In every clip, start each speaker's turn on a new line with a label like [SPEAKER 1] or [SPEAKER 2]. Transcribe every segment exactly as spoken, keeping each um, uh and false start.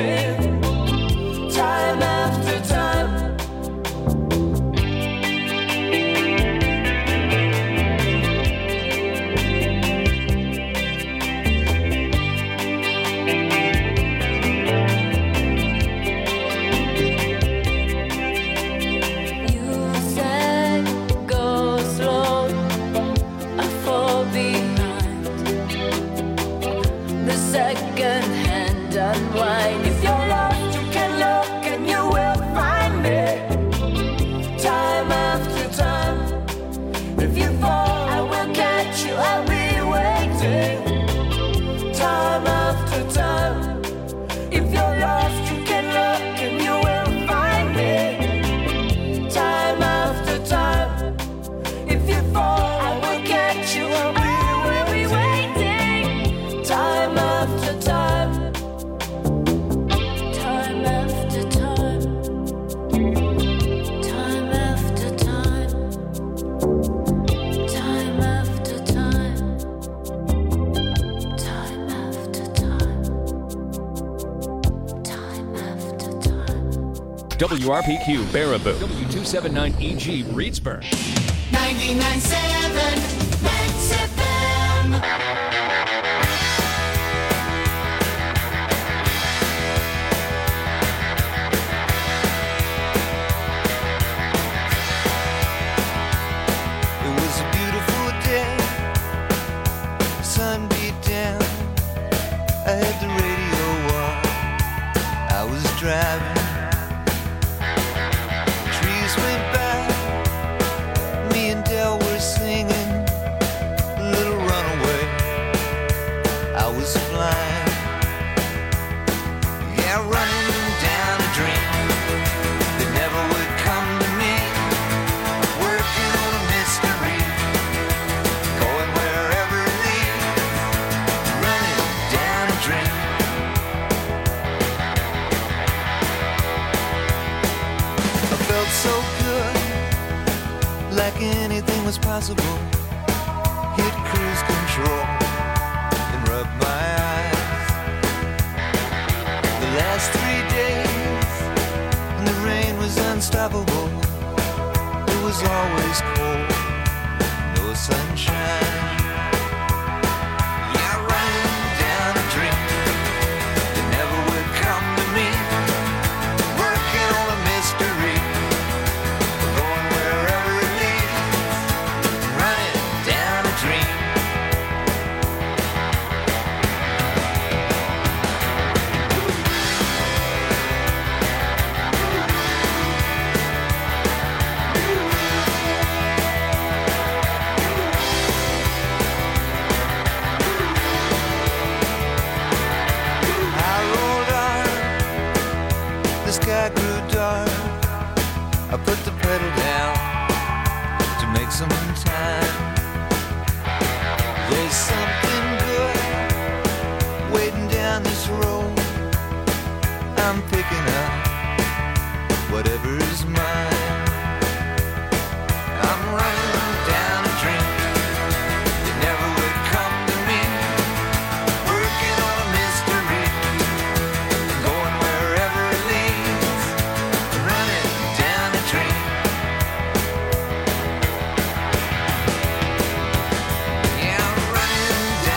[SPEAKER 1] W R P Q Baraboo, W two seventy-nine E G Reedsburg,
[SPEAKER 2] ninety-nine point seven Max F M.
[SPEAKER 3] It was a beautiful day, the sun beat down, I had the radio on, I was driving. Went by, me and Del were singing a little runaway. I was flying, yeah, running down a dream that never would come to me, working on a mystery, going wherever it leads, running down a dream. I felt so like anything was possible. Hit cruise control and rub my eyes. The last three days and the rain was unstoppable. It was always cold, no sunshine. Yeah, running down a dream that never would come to me, working on a mystery. Sky grew dark, I put the pedal down to make some time. There's something good waiting down this road. I'm picking up whatever's mine. I'm running down a dream that never would come to me, working on a mystery, going wherever it leads, running down a dream. Yeah, I'm running down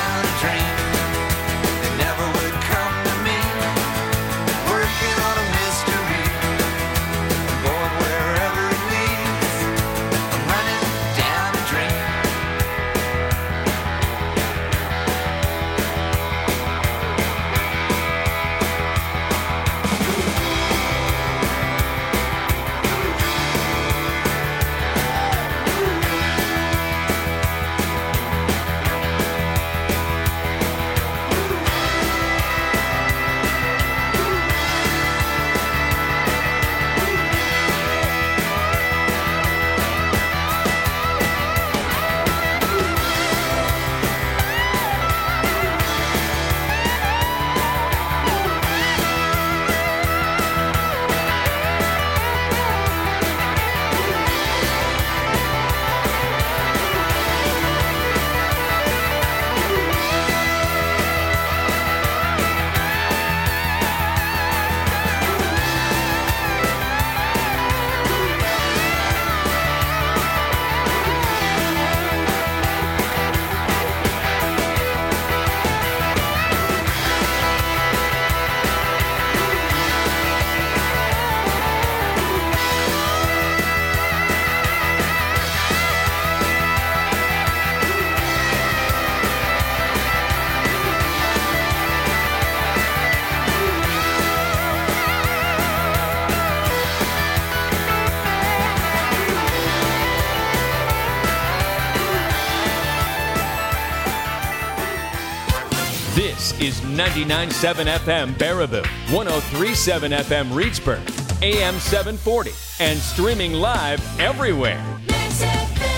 [SPEAKER 1] is ninety-nine point seven F M Baraboo, one oh three point seven F M Reedsburg, A M seven forty, and streaming live everywhere.
[SPEAKER 2] Mix F M.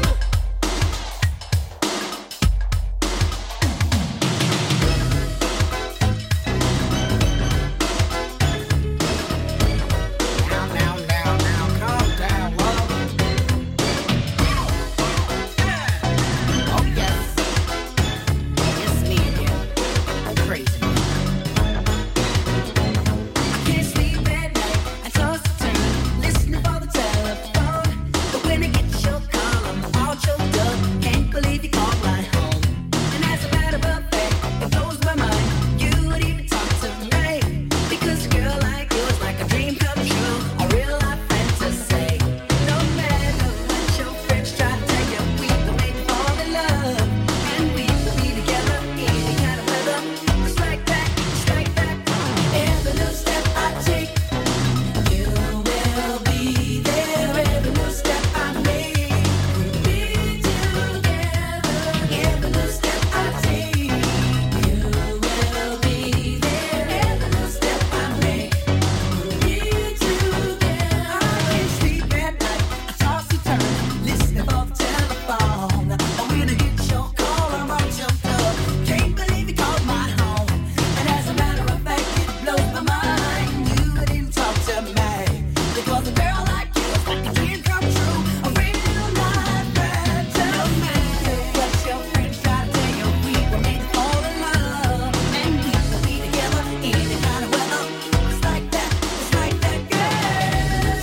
[SPEAKER 4] Down, down, down, down, calm down, love. Oh, yes. It's me again. Crazy. I can't sleep at night. I toss and turn, listening for the telephone. But when I get your call, I'm all choked up. Can't believe you called my home. And as a matter of fact, it blows my mind. You would even talk to me. Because a girl like you is like a dream come true. A real life fantasy. No matter what your friends try to tell you, we will make you fall in love. And we will be together any kind of weather. Just like that, just like that. Every new step I take, you will be there. Every new step I make, we'll be together. Every new step I take, you will be there. Every new step I make, we'll be together. I can't sleep at night. I toss and turn, listening for the telephone. But when I get your call, I'm all choked up. Can't believe you called my home. And as a matter of fact, it blows my mind. You didn't talk to me. Because a girl like you is like a dream come true. A real life fantasy. What your friends try to tell you, we were made to fall in love. And we will be together any kind of weather. It's like that, it's like that, girl.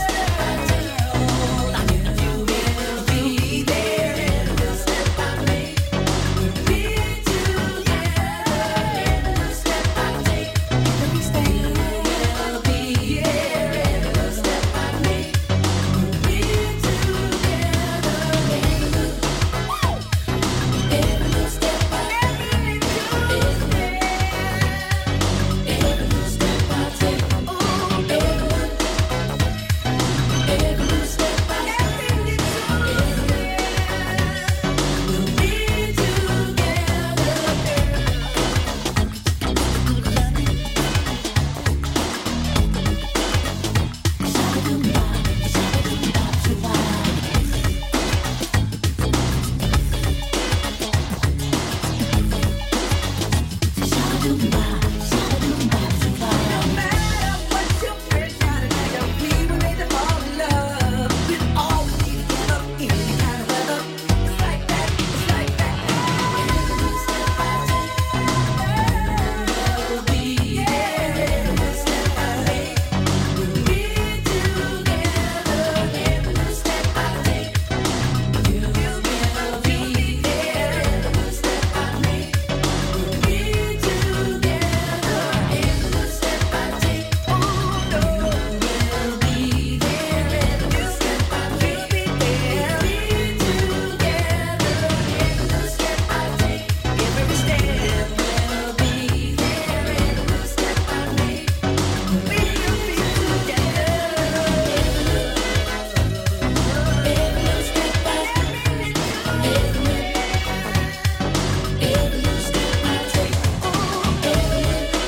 [SPEAKER 4] You will be there. Every step I make, we'll be together. Every step I take, every step you will be there. Every step I make, we'll be together. Every new step I take, every new step I take, every new step I take, we'll be No matter what your friends try to tell you, we were made to fall in love. We'll always be together any kind of weather. It's like that, it's like that. Every new step I take, we'll be there. Every new step I take, we'll be together. Every new step I take, you will be there. Every new step I make, we'll be together. Every new step I take, oh no, we'll be there. Every new step I take, we'll be there. Be together. Every new step I take, every step we'll be there. Every new step I make, we'll be together. Every new step I take, every new, every new step I take, oh every,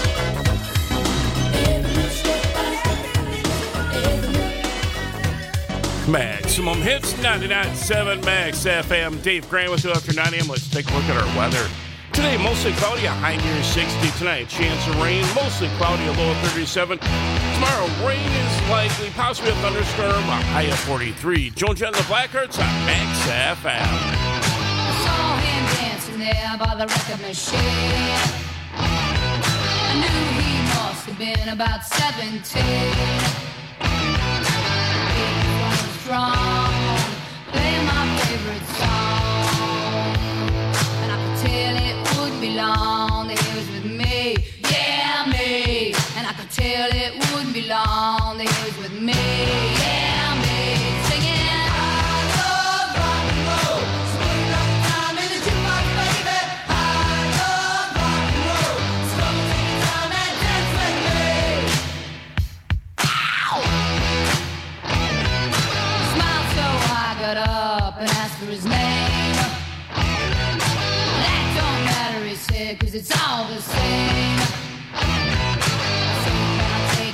[SPEAKER 4] every new step I take, every new.
[SPEAKER 5] Maximum Hits, ninety-nine point seven Max F M. Dave Grant with you after nine a.m. Let's take a look at our weather. Today, mostly cloudy, a high near sixty. Tonight, chance of rain, mostly cloudy, a low of thirty-seven. Tomorrow, rain is likely, possibly a thunderstorm, a high of forty-three. Joan Jett and the Blackhearts on Max F M.
[SPEAKER 6] I saw him dancing there by the record machine. I knew he must have been about seventeen. He was running strong, playing my favorite song. And I could tell it wouldn't be long that he was with me, yeah, me. And I could tell it wouldn't be long that he was with me, yeah, me. Singing, I love rock and roll, swing like time in the jukebox, baby. I love rock and roll, so take your time and dance with me. Ow! Smiled so I got up and asked for his name. That don't matter, he said, 'cause it's all the same.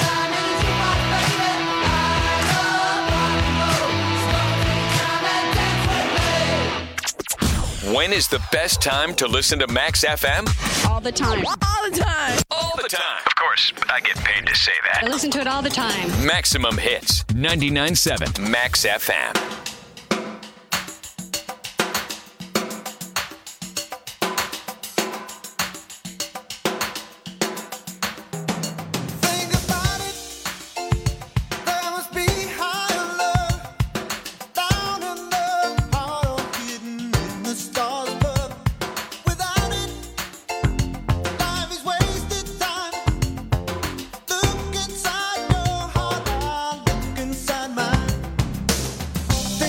[SPEAKER 6] time in the jukebox, baby. I love rock and roll. So take time and dance with me.
[SPEAKER 1] When is the best time to listen to Max F M?
[SPEAKER 7] All the time. All the time.
[SPEAKER 1] All the time.
[SPEAKER 8] Of course, I get paid to say
[SPEAKER 7] I
[SPEAKER 8] that.
[SPEAKER 7] listen to it all the time.
[SPEAKER 1] Maximum Hits, ninety-nine point seven Max F M.
[SPEAKER 3] Think about it. There must be higher love down in the heart or hidden in the stars above. Without it, life is wasted time. Look inside your heart, I look inside mine.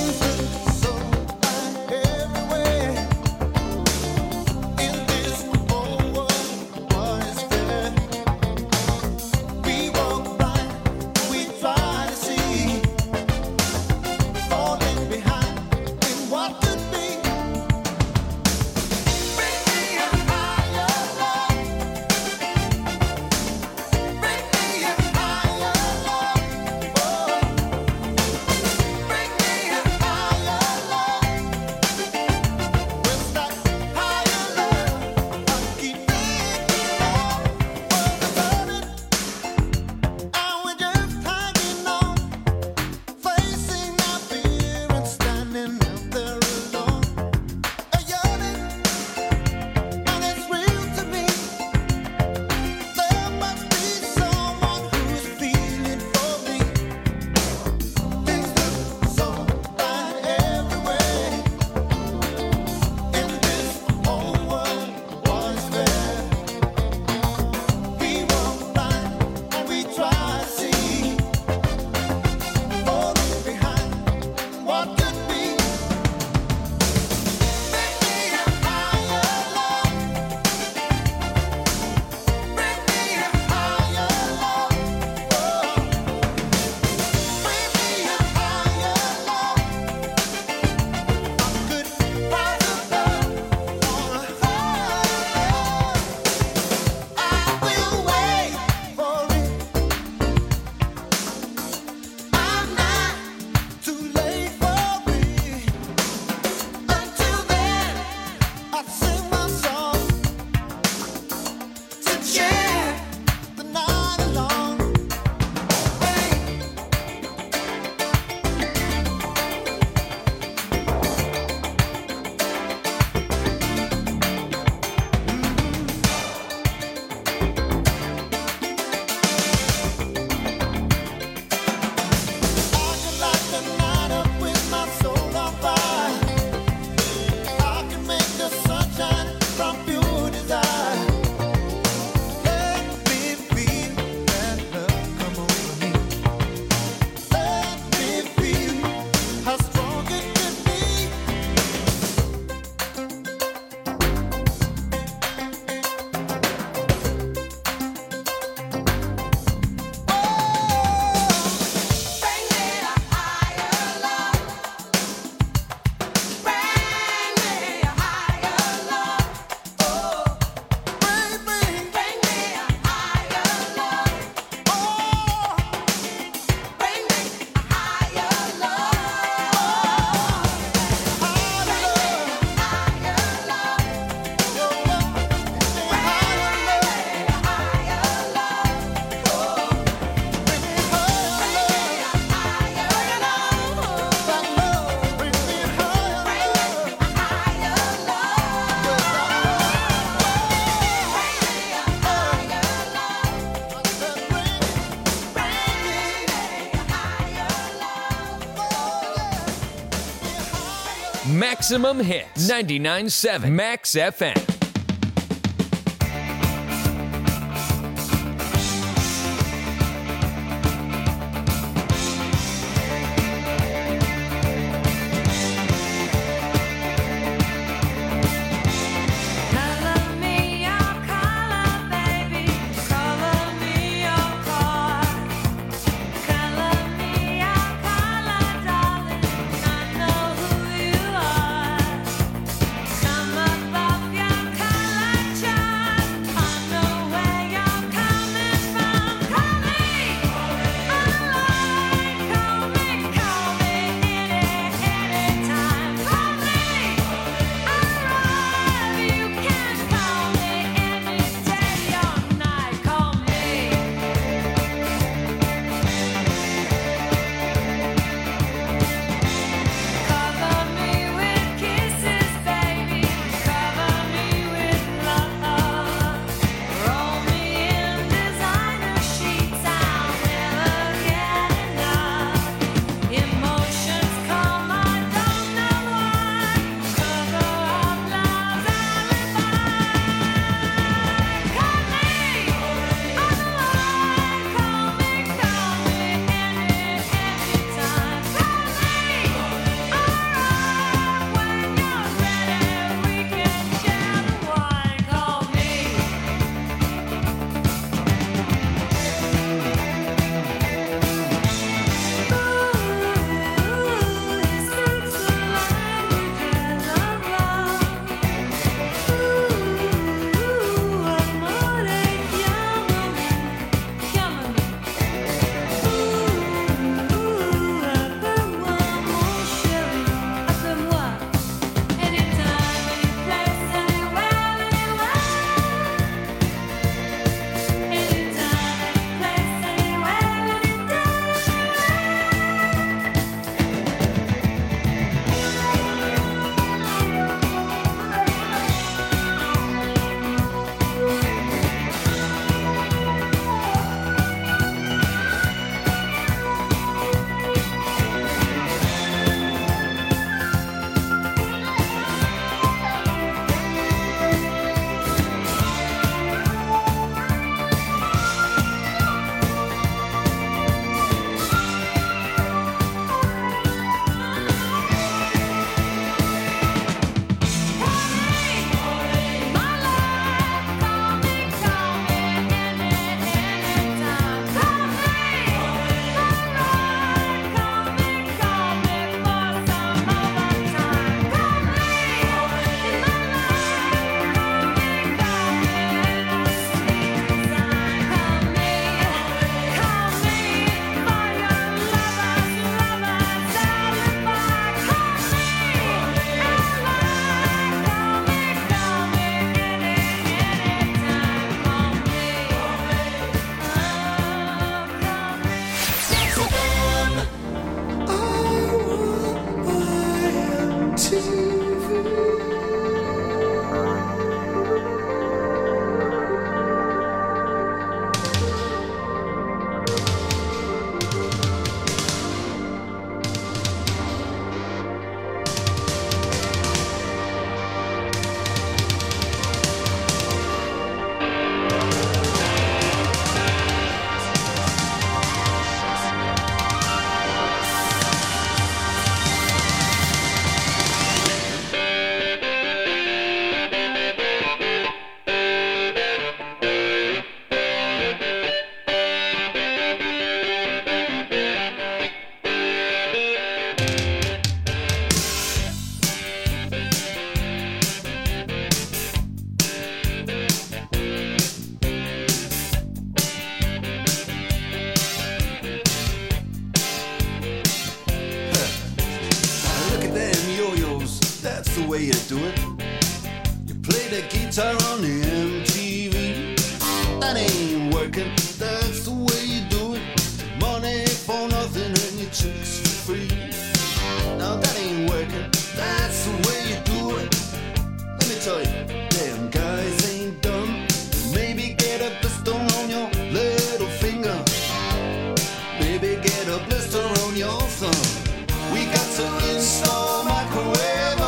[SPEAKER 1] Maximum Hits, ninety-nine point seven Max F M.
[SPEAKER 9] way you do it. You play the guitar on the M T V. That ain't working, that's the way you do it. Money for nothing and your chicks for free. Now that ain't working, that's the way you do it. Let me tell you, damn guys ain't dumb. Maybe get a blister on your little finger. Maybe get a blister on your thumb. We got to install microwave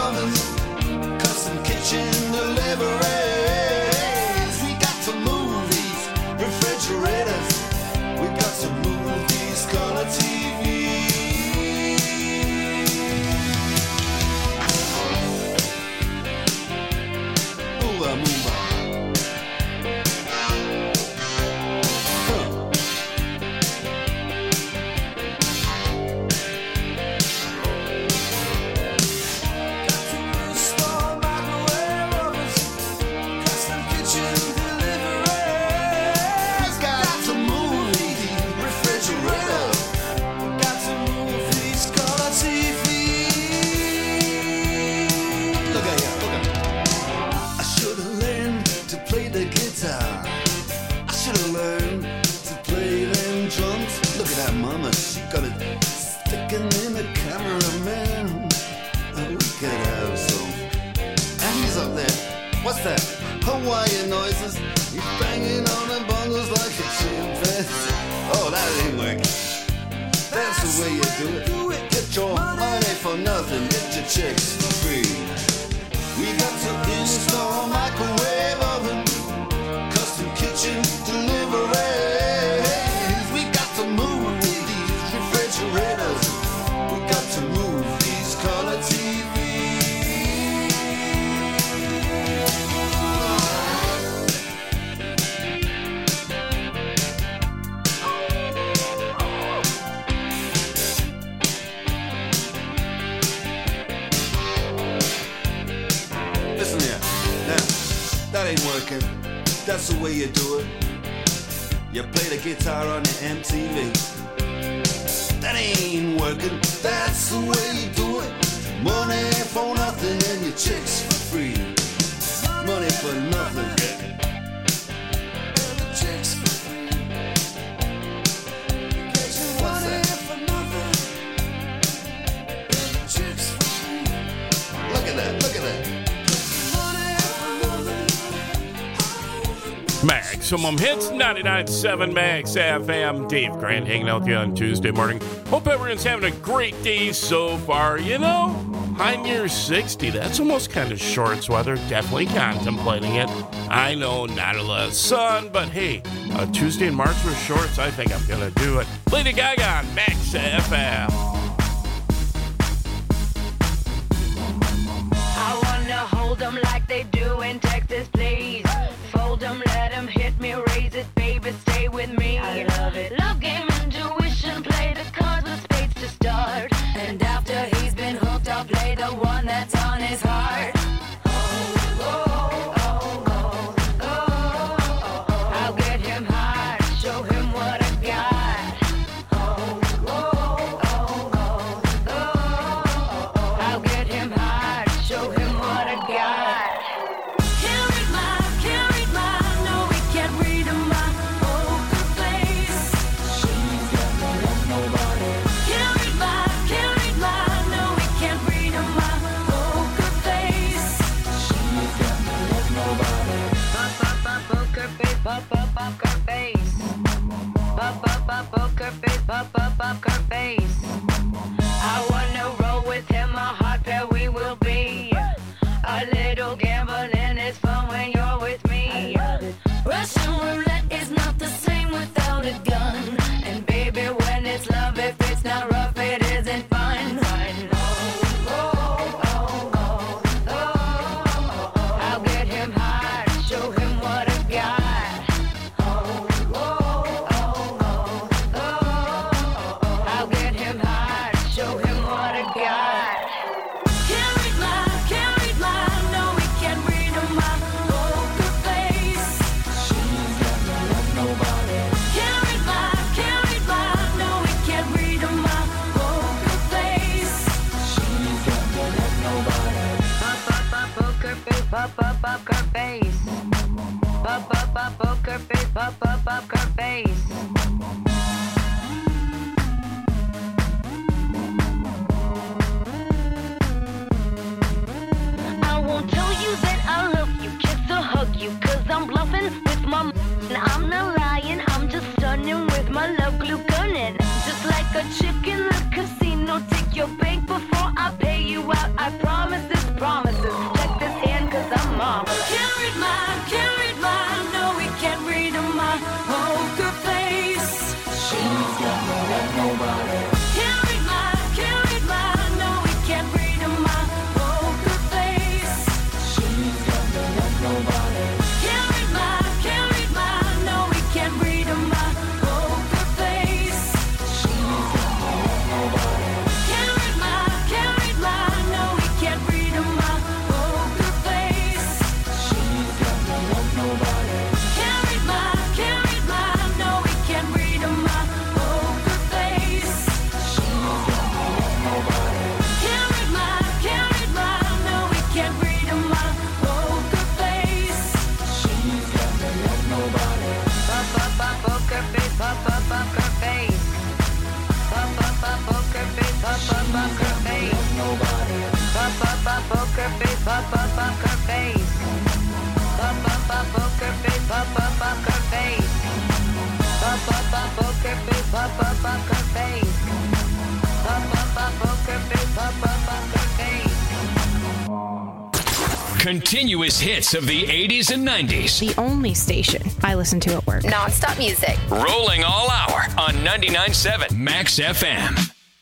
[SPEAKER 9] could have some. And he's up there. What's that? Hawaiian noises. He's banging on the bongos like a chimpanzee. Oh, that ain't working. That's the way you do it. Get your money for nothing. Get your chicks for free. We got to install a microwave oven, custom kitchen deliveries. We got to move these refrigerators. We got to move these color T Vs. Listen here, now, that ain't working. That's the way you do it. You play the guitar on the M T V. That ain't working. That's the way you do it. Money for nothing and your chicks for free. Money for nothing. And the chicks for free. What's that? And the chicks for free. Look at that, look at that.
[SPEAKER 5] Maximum Hits, ninety-nine point seven Max F M. Dave Grant hanging out with you on Tuesday morning. Hope everyone's having a great day so far. You know, high near sixty. That's almost kind of shorts weather. Definitely contemplating it. I know, not a lot of sun, but hey, a Tuesday in March with shorts, I think I'm going to do it. Lady Gaga on Max F M.
[SPEAKER 10] I wanna hold them like they do in Texas, please. Fold them, let them hit me, raise it, baby, stay with me. I love it. Love game, intuition, play the cards with spades to start. And after he's been hooked, I'll play the one that's on his heart. Oh, oh, oh, oh, oh, oh. I'll get him hard, show him what I got. Oh, oh, oh, oh, oh. I'll get him hard, show him what I got. Can't read my, can't read my, no, we can't read my poker face. She's got no love, nobody. Can't read my, can't read my, no, we can't read my poker face. She's got no love, nobody. Pop, pop, pop, poker face, pop, pop, poker face. Pop, pop, pop, poker face, pop, pop, poker face. I wanna roll with him, a hot pair we will be. A little gambling is fun when you're with me. Russian roulette is not the same without a gun. And baby, when it's love, if it's not rough, it isn't fun. Fun. Oh, oh, oh, oh, oh, oh. I'll get him hard, show him what I got. Oh, oh, oh, oh, oh. I'll get him hard, show him what I got. Can't read my, can't read my, no, we can't read my poker face. She's got no love, nobody. Can't read my, can't read my, no, we can't read my poker face. She's got no love, nobody. Pop, pop, pop, poker face, pop, pop, poker face. Pop, pop, pop, poker face, pop, pop, poker face. I won't tell you that I love you, kiss or hug you, cause I'm bluffing with my m- and I'm not lying, I'm just stunning with my love glue gunning. Just like a chick in the casino, take your bank before I pay you out. I promise this promises, check this hand cause I'm marvelous. Can't read my, can't read my, no we can't read my poker face. She's got no love, nobody. Can't read my, can't read my, no we can't read my poker face. She's got no love, nobody. Can't read my, can't read my, no we can't read my poker face. She's got no love, nobody. Can't read my, can't read my, no we can't read my poker face. She's got no love, nobody. Can't read my, can't read my, no we can't read my poker face. She's got no love, nobody. Can't read my, can't read my, no we can't read my poker face. She's got no love, nobody. Pop, pop, pop, poker face, pop, pop, poker face. Pop, pop, pop, poker face, pop, pop, poker face. Nobody. Pop, pop, pop, poker face, pop up poker face. Pop up pop poker face, pop up poker face. Pop up pop poker face, pop up poker face. Pop up pop poker face, pop up poker face.
[SPEAKER 1] Continuous hits of the eighties and nineties.
[SPEAKER 11] The only station I listen to at work.
[SPEAKER 12] Non-stop music.
[SPEAKER 1] Rolling all hour on ninety-nine point seven Max F M.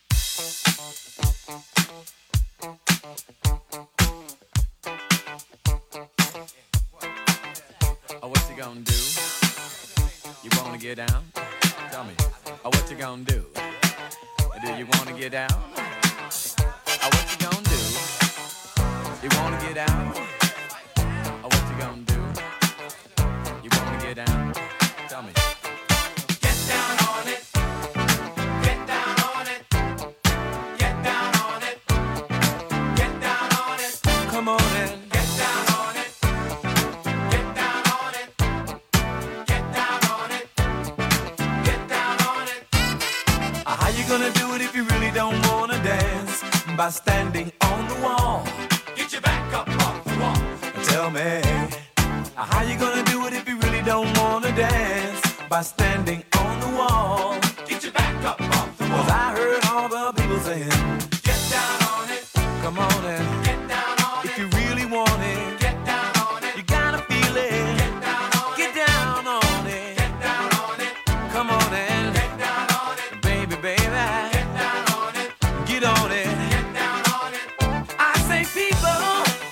[SPEAKER 13] Oh, what you gonna do? You wanna get down? Tell me. Oh, what you gonna do? Do you wanna get down? Oh, what you gonna do? You wanna get down? Oh, what you gonna do? You wanna get down? Tell me. Get down on it. Get down on it. Get down on it. Get down on it. Come on in. Get down on it. Get down on it. Get down on it. Get down on it. Uh, How you gonna do it if you really don't wanna dance? By standing on the wall. Get your back up off the wall. Tell me, uh, how you gonna do it if you really don't wanna dance? By standing on the wall. Get your back up off the wall. 'Cause I heard all the people saying, get down on it. Come on and get down on it. If you really want it, get down on it. You gotta feel it. Get down on it. Get down on it. Get down on it. Come on and get down on it. Baby, baby. Get down on it. Get on it. Get down on it. I say people,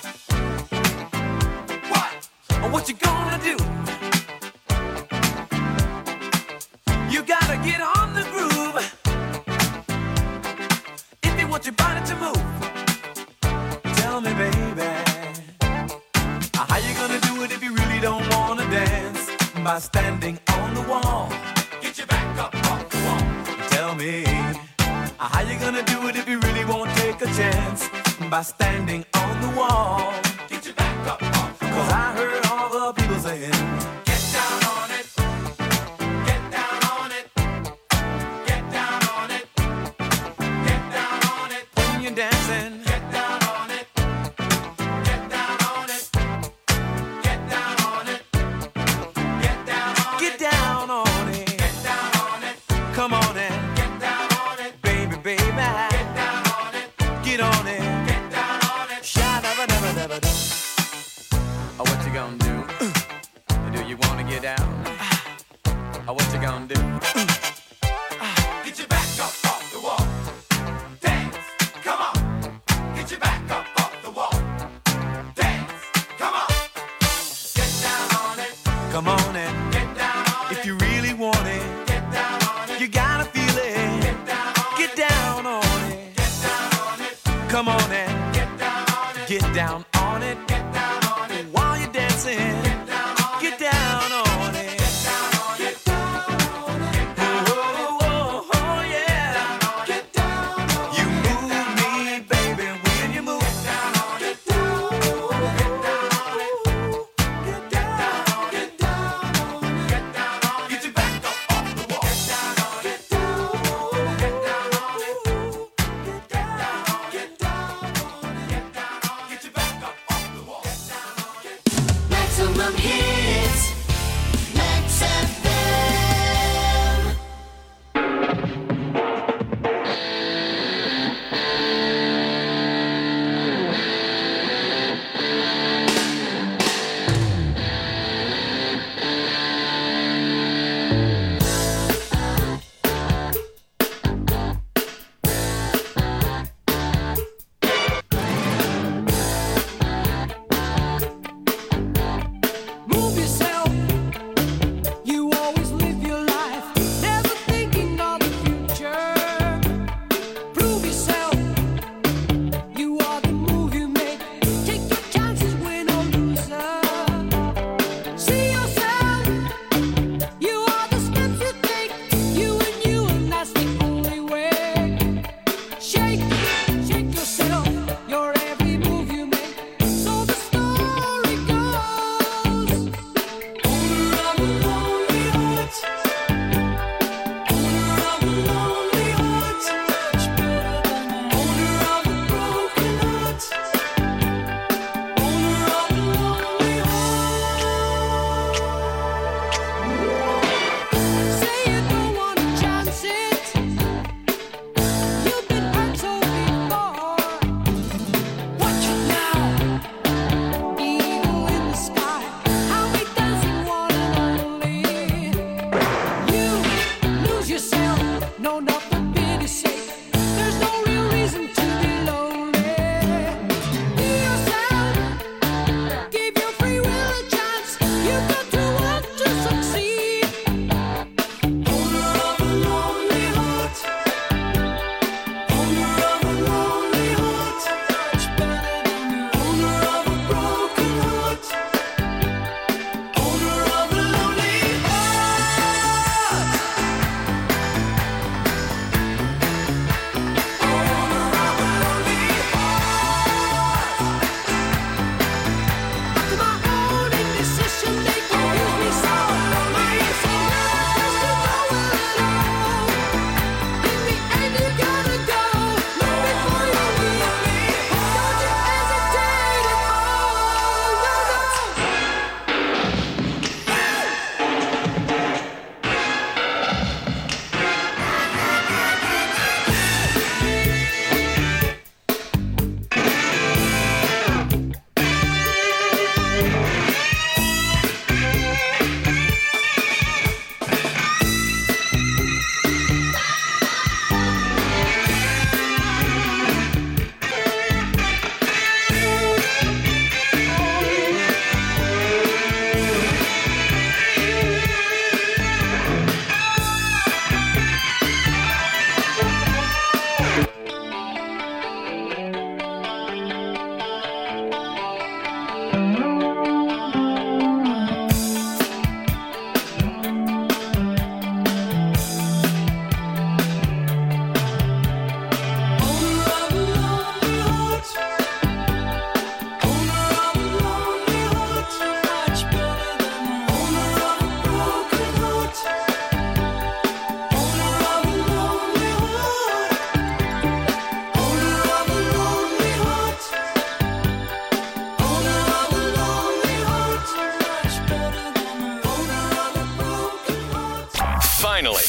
[SPEAKER 13] what? What you gonna do? You gotta get on the groove if you want your body to move. Tell me, baby, how you gonna do it if you really don't wanna dance? By standing on the wall. Get your back up off the wall. Tell me, how you gonna do it if you really won't take a chance? By standing on the wall. Get your back up off the wall. 'Cause I heard all the people saying, get down on it. Get down on it. Get down on it. Get down on it. When you're dancing, get down on it. Get down on it. Get down on it. Get down on it. Get down on it. Get down on it. Come on and get down on it. Baby, baby. Get down on it. Get on it. Get down on it. Sha-da-ba-da-ba-da-ba-da. Oh, what you gonna do? Do you wanna get down? Oh, what you gonna do? Get your back up off the wall. Dance, come on. Get your back up off the wall. Dance, come on. Get down on it. Come on and get down on it. If you really want it, get down on it. You gotta feel it. Get down on it. Get down on it. Get down on it. Come on and get down on it. Get down on it. Get down on it. While you're dancing, get down on it. Get down on it. Get down on it. Get down on it. Oh, oh, oh, oh, yeah. Get down on it. You move me, baby, when you move. Get down on it. Get down on it. Get down on it. Get down on it. Get down on it. Get down on it. Get your back up off the wall. Get down on it. Get down on it. Get down on it. Get down on it. Get down on it. Get down on it. Get your back up off the wall. Get down on it.
[SPEAKER 2] Maximum hits. Max F M.
[SPEAKER 4] Move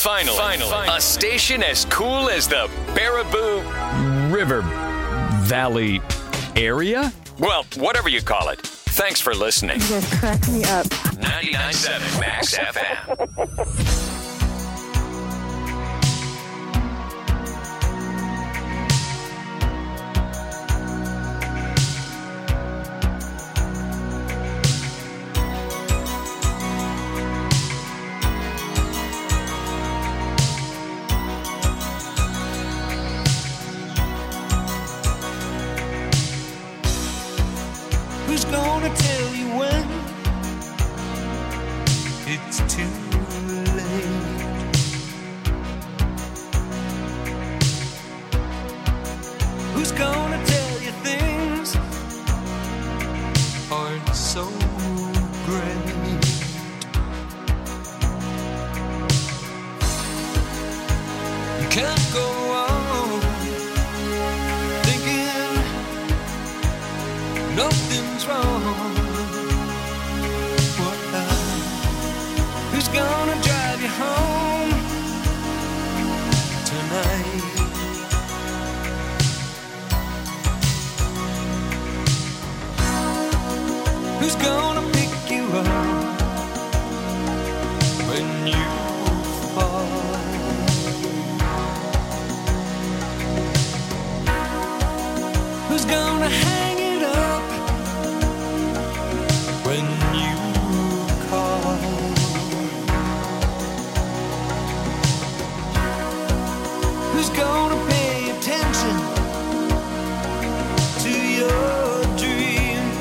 [SPEAKER 1] Finally, finally, a station as cool as the Baraboo River Valley area? Well, whatever you call it. Thanks for listening.
[SPEAKER 12] You guys crack me up.
[SPEAKER 1] ninety-nine point seven Max F M.
[SPEAKER 3] Who's gonna tell you when it's too late? Who's gonna tell you things aren't so great? You can't go on thinking nothing's wrong. What now? Who's gonna drive you home tonight? Who's gonna pick you up when you fall? Who's gonna hang it up when you call? Who's gonna pay attention to your dreams?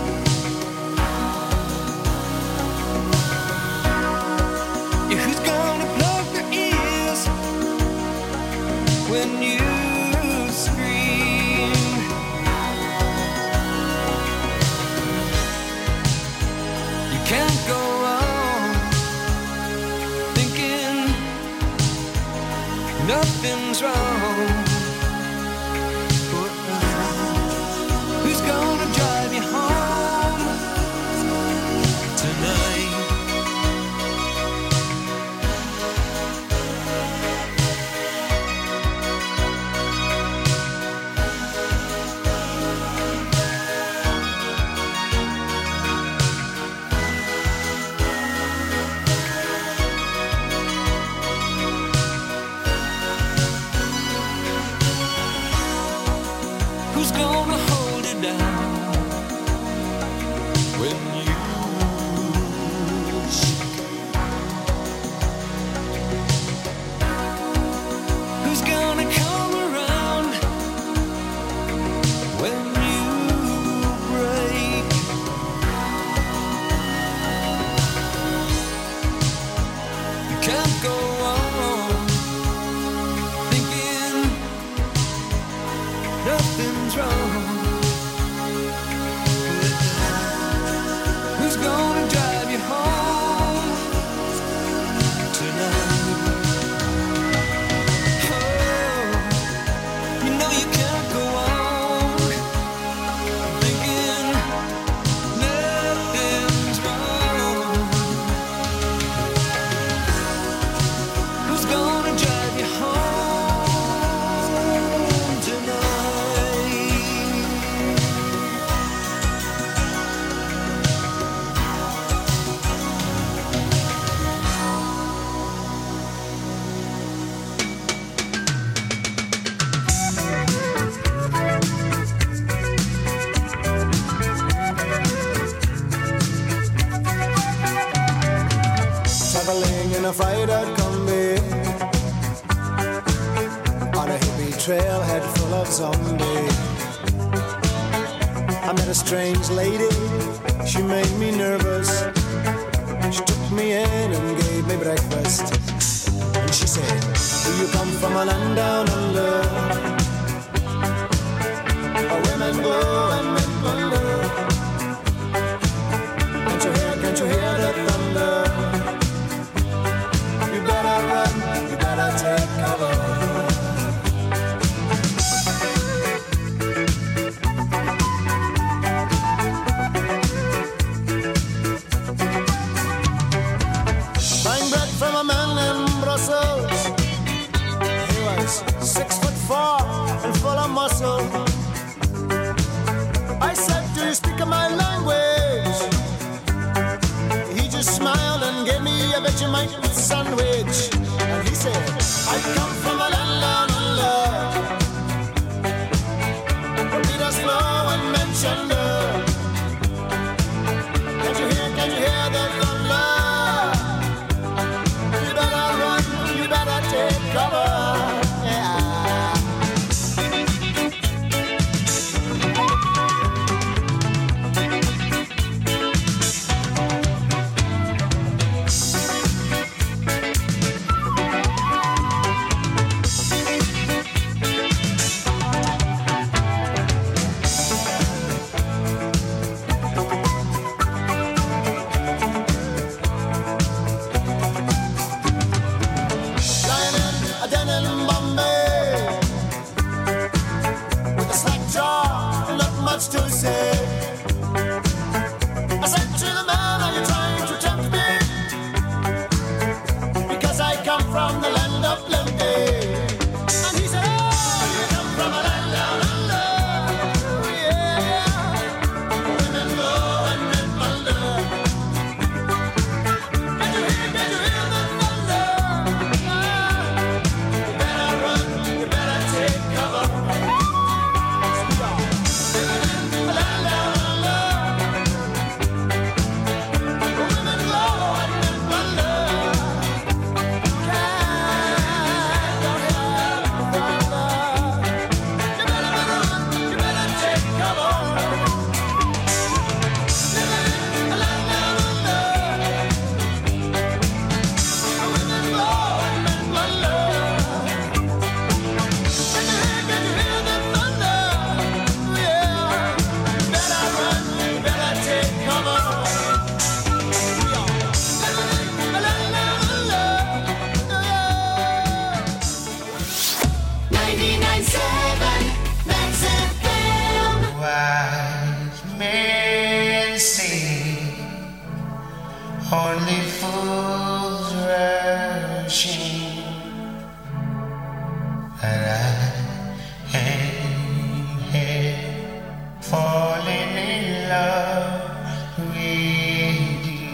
[SPEAKER 3] Yeah, who's gonna plug their ears when you scream? You can't go on thinking nothing's wrong. Who's gonna drive you home tonight? Who's gonna hold it down when you shake? Who's gonna come around when you break? You can't go on thinking nothing's wrong. Who's gonna drive you home tonight? Oh, you know you can't go on thinking nothing's wrong. Who's gonna drive you home tonight?
[SPEAKER 14] Traveling in a freighter combi on a hippie trailhead full of zombies. I met a strange lady, she made me nervous. She took me in and gave me breakfast. And she said, do you come from a land down under, where women go and men wonder? Can't you hear, can't you hear the thunder? You better run, you better take cover. Buying bread from a man in Brussels, to speak my language. He just smiled and gave me a Vegemite sandwich. And he said, I come from a land down under. Beat us slow and mention the. Can you hear, can you hear the thunder? You better run, you better take cover. To say, I said to the man, are you trying to tempt me? Because I come from the land of plenty. And he said, oh, you come from a land down under. Yeah, women go and men wonder. Can you hear, can you hear the thunder? Ah, you better run, you better take cover.
[SPEAKER 12] Only fools rushing, but I ain't here falling in love with you.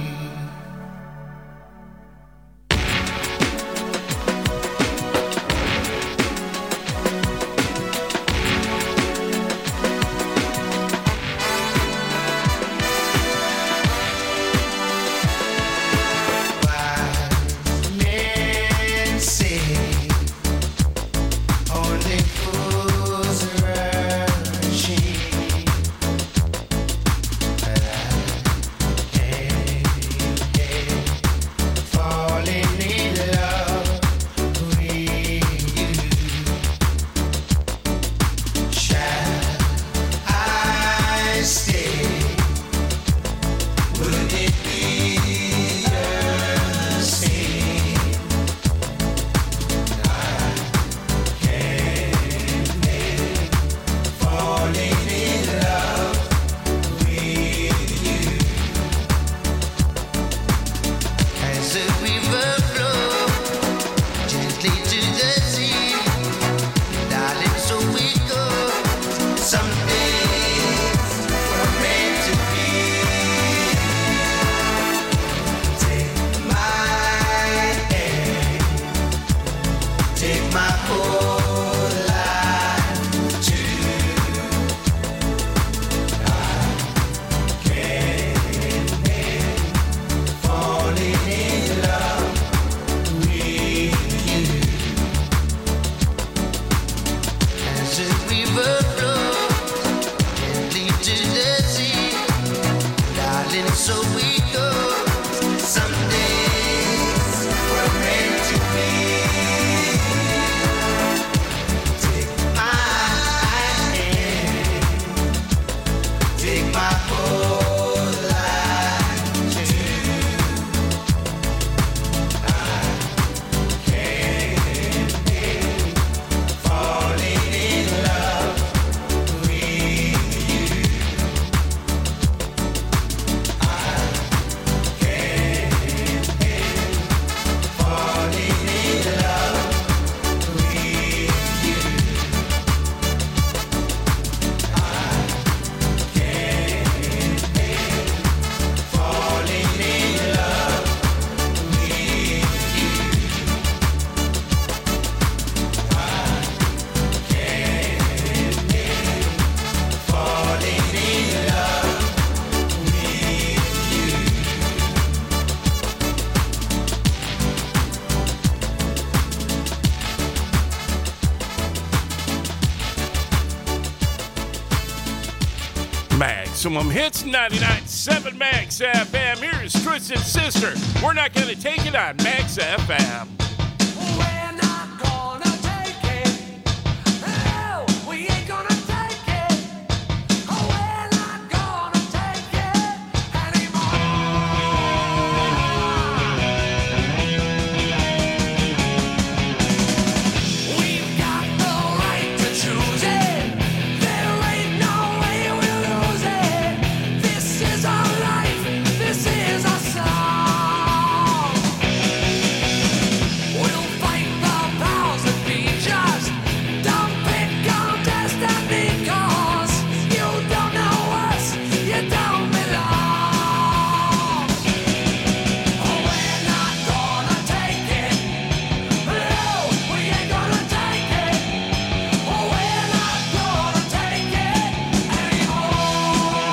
[SPEAKER 5] Maximum Hits, ninety-nine point seven Max F M. Here's Twisted Sister. We're not going to take it on Max F M.
[SPEAKER 3] We're not gonna take it. No, we ain't gonna take it. Oh, we're not gonna take it anymore. We've got the right to choose it. There ain't no way we'll lose it. This is our life. This is our song. We'll fight the powers that be just. Don't pick on destiny, 'cause you don't know us, you don't belong. Oh, we're not gonna take it. No, we ain't gonna take it. Oh, we're not gonna take it anymore.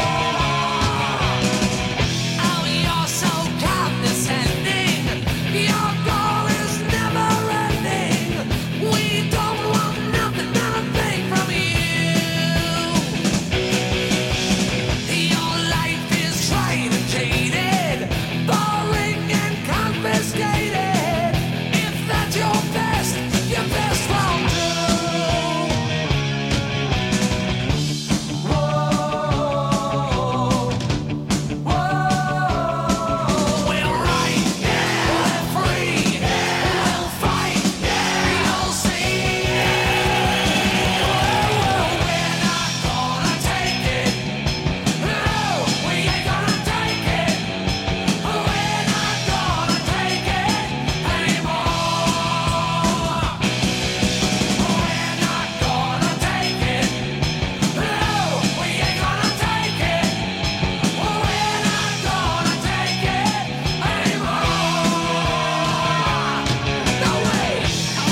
[SPEAKER 3] Oh, you're so condescending. Your goal is never ending. We don't want nothing, nothing from you. Your life is tried and jaded, boring and confiscated. If that's your best, your best won't do. Whoa, whoa. We're right, we're free, we'll fight, you'll see. We're not gonna take it. No, we ain't gonna take it. We're not gonna take it anymore. We're not gonna take it. No, we ain't gonna take it. We're not gonna take it anymore. No way.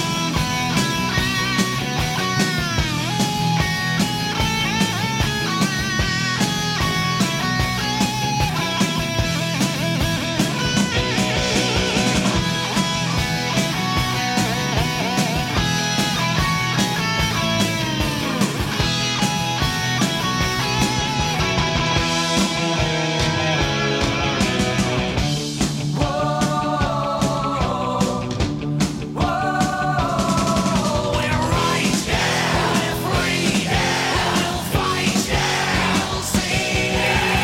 [SPEAKER 3] We're right, we're free, we'll fight, you'll see.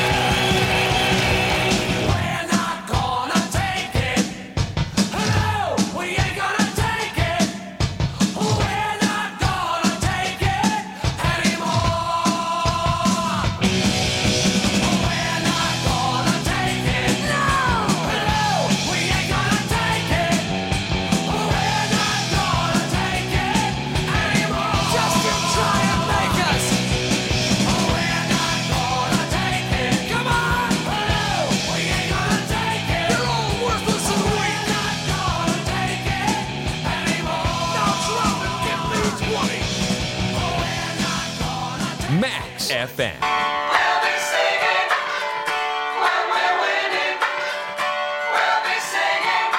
[SPEAKER 3] We're not gonna take it. No, we ain't gonna take it. We're not gonna take it anymore. We're not gonna take it. No, no, we ain't gonna take it. We're not gonna take it anymore. Just to try and make us. We're not gonna take it. Come on. No, we ain't gonna take it. You're all worthless and weak. Not gonna take it anymore. Now drop and give me twenty. We're not gonna take
[SPEAKER 1] Max F M.
[SPEAKER 3] We'll be singing when we're winning. We'll be singing.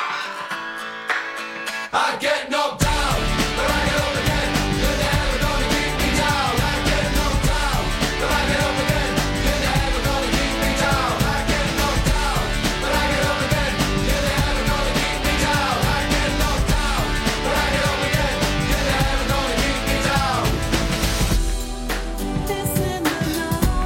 [SPEAKER 3] I get knocked down, but I get up again. You're never gonna keep me down. I get knocked down, but I get up again. You're never gonna keep me down. I get knocked down, but I get up again. You're never gonna keep me down. I get knocked down, but I get up again. You're never gonna keep me down. This in the night.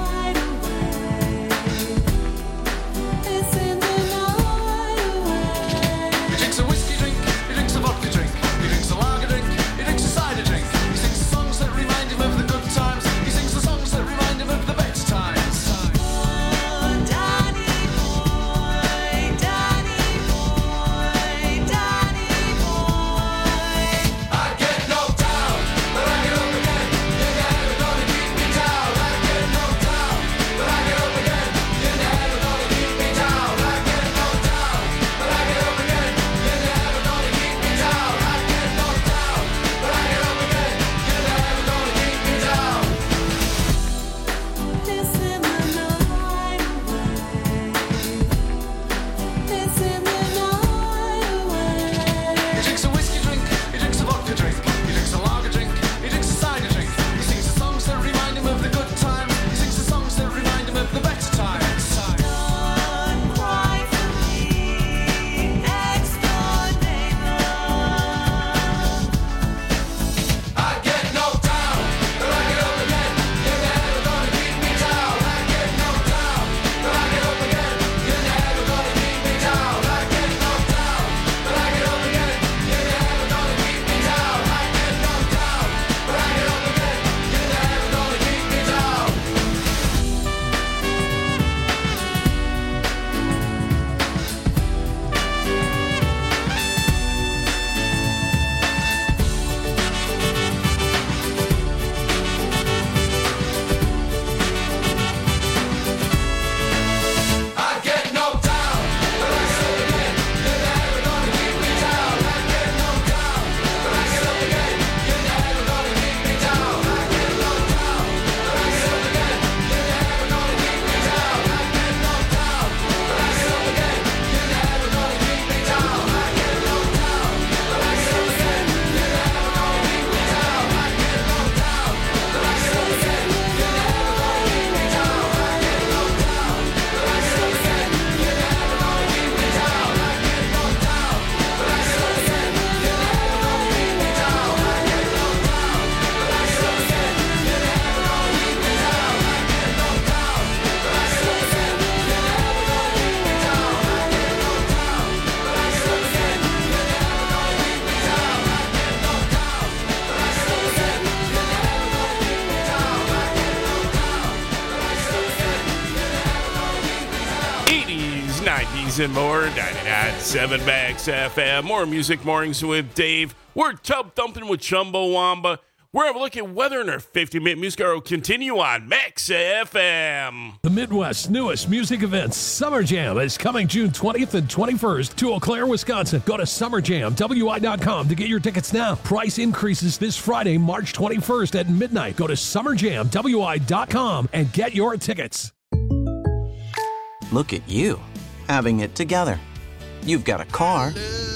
[SPEAKER 5] eighties, nineties, and more. ninety-nine point seven Max F M. More Music Mornings with Dave. We're tub thumping with Chumbawamba. We're having a look at weather in our fifty-minute music hour. Will continue on Max F M.
[SPEAKER 15] The Midwest's newest music event, Summer Jam, is coming June twentieth and twenty-first to Eau Claire, Wisconsin. Go to summer jam w i dot com to get your tickets now. Price increases this Friday, March twenty-first at midnight. Go to summer jam w i dot com and get your tickets.
[SPEAKER 16] Look at you, having it together. You've got a car.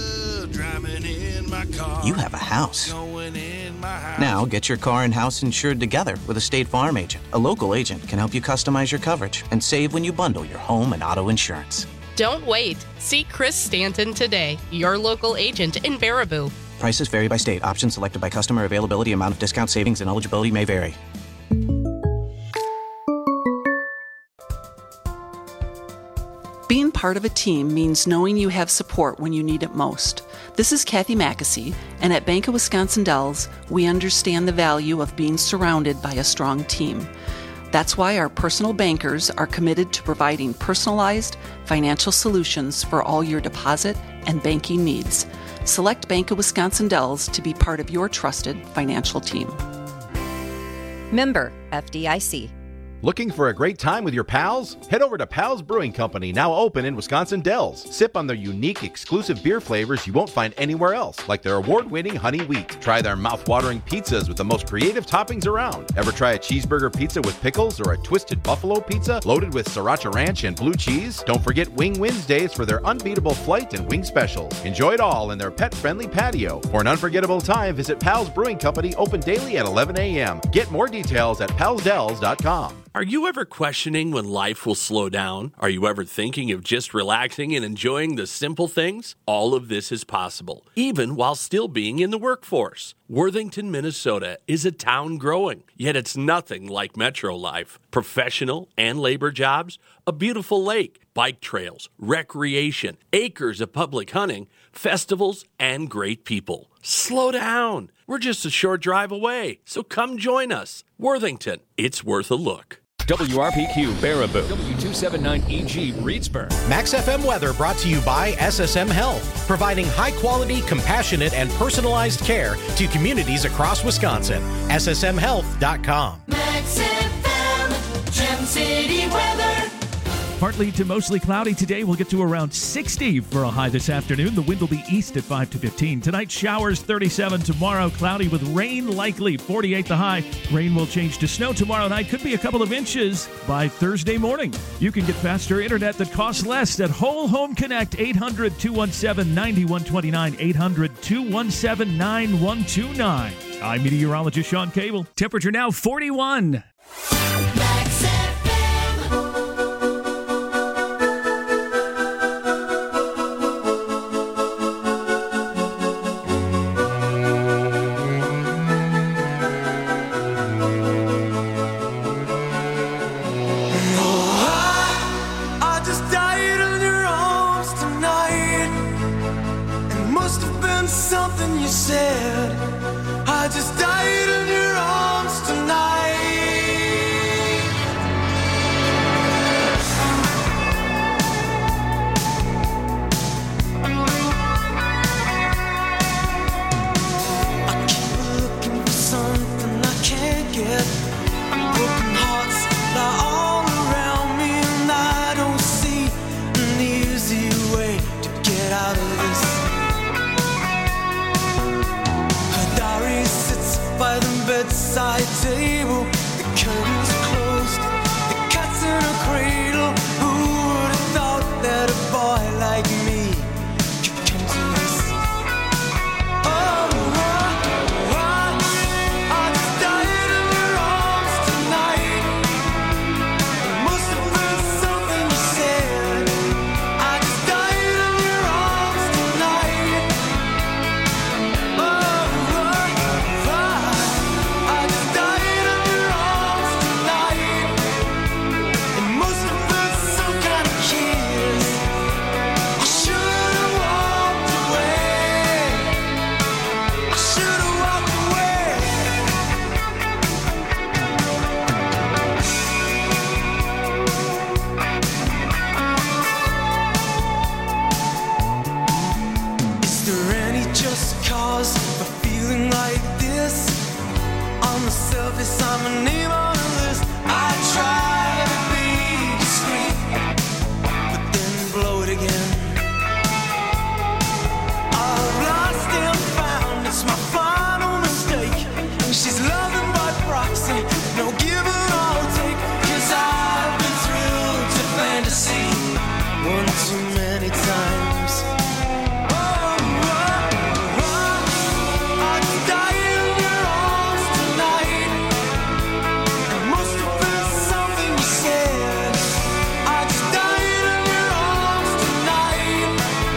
[SPEAKER 16] You have a house. Now get your car and house insured together with a State Farm agent. A local agent can help you customize your coverage and save when you bundle your home and auto insurance.
[SPEAKER 17] Don't wait. See Chris Stanton today, your local agent in Baraboo.
[SPEAKER 16] Prices vary by state. Options selected by customer. Availability, amount of discount, savings, and eligibility may vary.
[SPEAKER 18] Being part of a team means knowing you have support when you need it most. This is Kathy Mackesy, and at Bank of Wisconsin Dells, we understand the value of being surrounded by a strong team. That's why our personal bankers are committed to providing personalized financial solutions for all your deposit and banking needs. Select Bank of Wisconsin Dells to be part of your trusted financial team.
[SPEAKER 19] Member F D I C.
[SPEAKER 20] Looking for a great time with your pals? Head over to Pals Brewing Company, now open in Wisconsin Dells. Sip on their unique, exclusive beer flavors you won't find anywhere else, like their award-winning honey wheat. Try their mouth-watering pizzas with the most creative toppings around. Ever try a cheeseburger pizza with pickles or a twisted buffalo pizza loaded with sriracha ranch and blue cheese? Don't forget Wing Wednesdays for their unbeatable flight and wing specials. Enjoy it all in their pet-friendly patio. For an unforgettable time, visit Pals Brewing Company, open daily at eleven a.m. Get more details at pals dells dot com.
[SPEAKER 21] Are you ever questioning when life will slow down? Are you ever thinking of just relaxing and enjoying the simple things? All of this is possible, even while still being in the workforce. Worthington, Minnesota is a town growing, yet it's nothing like metro life. Professional and labor jobs, a beautiful lake, bike trails, recreation, acres of public hunting, festivals, and great people. Slow down. We're just a short drive away, so come join us. Worthington, it's worth a look.
[SPEAKER 1] W R P Q Baraboo, W two seventy-nine E G Reedsburg.
[SPEAKER 22] Max F M weather brought to you by S S M Health, providing high-quality, compassionate, and personalized care to communities across Wisconsin. S S M health dot com.
[SPEAKER 2] Max F M, Gem City weather.
[SPEAKER 23] Partly to mostly cloudy today. We'll get to around sixty for a high this afternoon. The wind will be east at five to fifteen. Tonight, showers thirty-seven. Tomorrow, cloudy with rain likely, forty-eight the high. Rain will change to snow tomorrow night. Could be a couple of inches by Thursday morning. You can get faster internet that costs less at Whole Home Connect. eight hundred, two one seven, nine one two nine. eight hundred, two one seven, nine one two nine. I'm meteorologist Sean Cable. Temperature now forty-one.
[SPEAKER 2] Max F M.
[SPEAKER 3] I just died in your arms tonight. It must have been something you said. I just died in your arms tonight. I keep looking for something I can't get. Broken hearts lie all around me, and I don't see an easy way to get out of this. Her diary sits by the bedside table. The curtains closed, the cat's in a cradle. Who would have thought that a boy like me could come to this? Oh, I, I, I just died in your arms tonight. It must have been something you said. I just died in your arms tonight. Oh, I, I just died in surface, I'm a name on the list. I try to be discreet, but then blow it again. I've lost and found, it's my final mistake. She's loving by proxy, no give or take. Cause I've been thrilled to fantasy one too many times. Oh, oh, oh, I'd die in your arms tonight. It must have been something you said. I'd die in your arms tonight.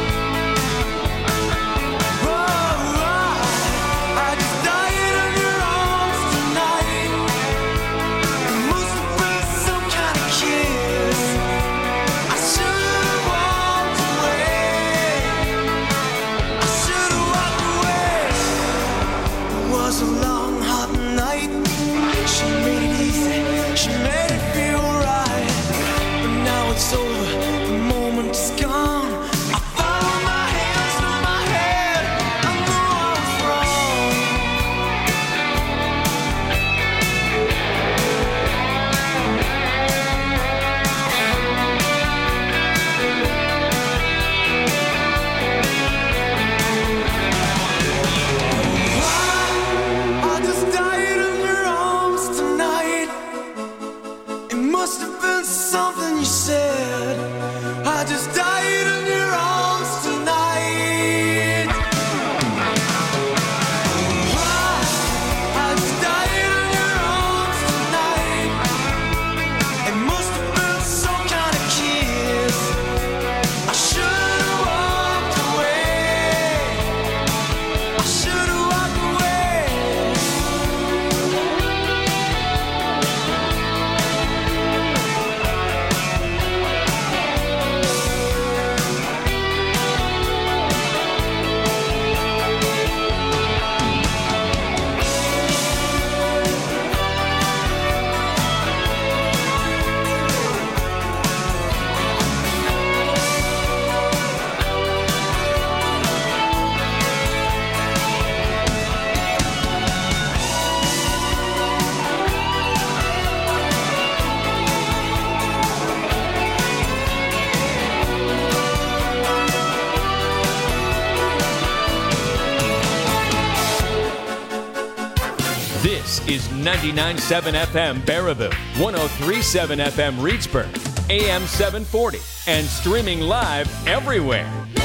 [SPEAKER 3] Oh, oh, I'd die in your arms tonight. It must have been some kind of kiss. I should have walked away. I should have walked away. It was a long, hot night. She made it easy. She made it feel right. But now it's over. The moment is gone. I follow my hands through my head. I know I was wrong. I just died in your arms tonight. It must have been something you said. I just died in your arms tonight. I just died in your arms tonight. It must have been some kind of kiss. I should have walked away. I should have walked away.
[SPEAKER 1] This is ninety-nine point seven F M Baraboo, one oh three point seven F M Reedsburg, A M seven forty, and streaming live everywhere.